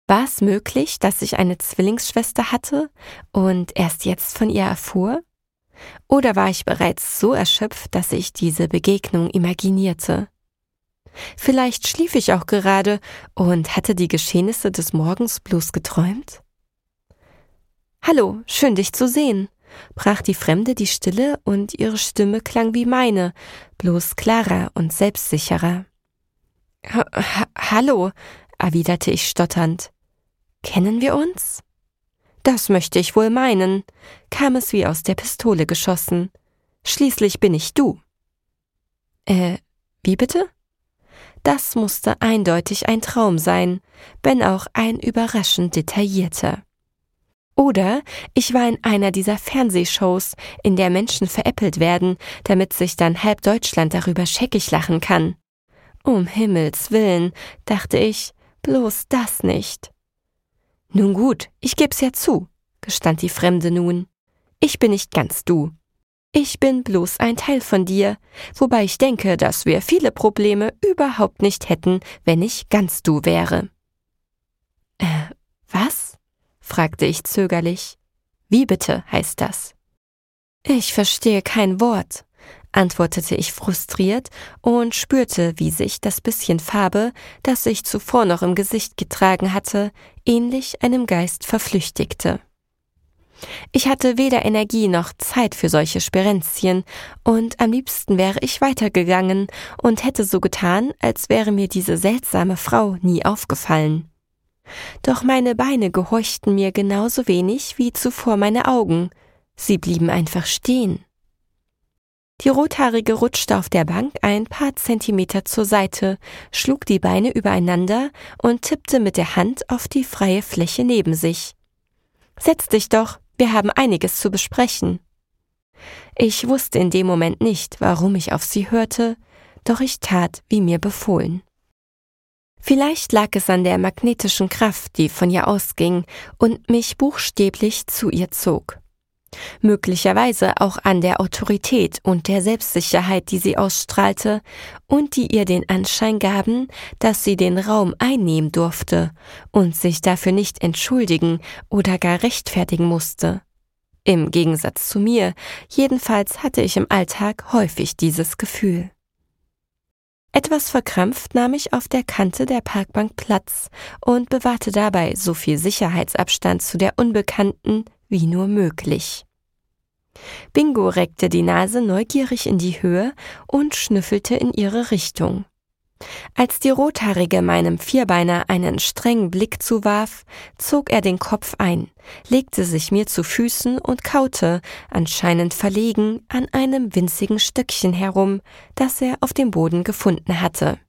War es möglich, dass ich eine Zwillingsschwester hatte und erst jetzt von ihr erfuhr? Oder war ich bereits so erschöpft, dass ich diese Begegnung imaginierte? Vielleicht schlief ich auch gerade und hatte die Geschehnisse des Morgens bloß geträumt? »Hallo, schön dich zu sehen«, brach die Fremde die Stille und ihre Stimme klang wie meine, bloß klarer und selbstsicherer. »Hallo«, erwiderte ich stotternd. »Kennen wir uns?« »Das möchte ich wohl meinen«, kam es wie aus der Pistole geschossen. »Schließlich bin ich du.« Wie bitte?« Das musste eindeutig ein Traum sein, wenn auch ein überraschend detaillierter. Oder ich war in einer dieser Fernsehshows, in der Menschen veräppelt werden, damit sich dann halb Deutschland darüber scheckig lachen kann. Um Himmels Willen, dachte ich, bloß das nicht. »Nun gut, ich geb's ja zu«, gestand die Fremde nun. »Ich bin nicht ganz du. Ich bin bloß ein Teil von dir, wobei ich denke, dass wir viele Probleme überhaupt nicht hätten, wenn ich ganz du wäre.« Was?« fragte ich zögerlich. »Wie bitte heißt das?« »Ich verstehe kein Wort«, antwortete ich frustriert und spürte, wie sich das bisschen Farbe, das ich zuvor noch im Gesicht getragen hatte, ähnlich einem Geist verflüchtigte. Ich hatte weder Energie noch Zeit für solche Sperenzchen, und am liebsten wäre ich weitergegangen und hätte so getan, als wäre mir diese seltsame Frau nie aufgefallen. Doch meine Beine gehorchten mir genauso wenig wie zuvor meine Augen. Sie blieben einfach stehen. Die Rothaarige rutschte auf der Bank ein paar Zentimeter zur Seite, schlug die Beine übereinander und tippte mit der Hand auf die freie Fläche neben sich. »Setz dich doch, wir haben einiges zu besprechen.« Ich wusste in dem Moment nicht, warum ich auf sie hörte, doch ich tat, wie mir befohlen. Vielleicht lag es an der magnetischen Kraft, die von ihr ausging und mich buchstäblich zu ihr zog. Möglicherweise auch an der Autorität und der Selbstsicherheit, die sie ausstrahlte und die ihr den Anschein gaben, dass sie den Raum einnehmen durfte und sich dafür nicht entschuldigen oder gar rechtfertigen musste. Im Gegensatz zu mir, jedenfalls hatte ich im Alltag häufig dieses Gefühl. Etwas verkrampft nahm ich auf der Kante der Parkbank Platz und bewahrte dabei so viel Sicherheitsabstand zu der Unbekannten wie nur möglich. Bingo reckte die Nase neugierig in die Höhe und schnüffelte in ihre Richtung. Als die Rothaarige meinem Vierbeiner einen strengen Blick zuwarf, zog er den Kopf ein, legte sich mir zu Füßen und kaute, anscheinend verlegen, an einem winzigen Stöckchen herum, das er auf dem Boden gefunden hatte.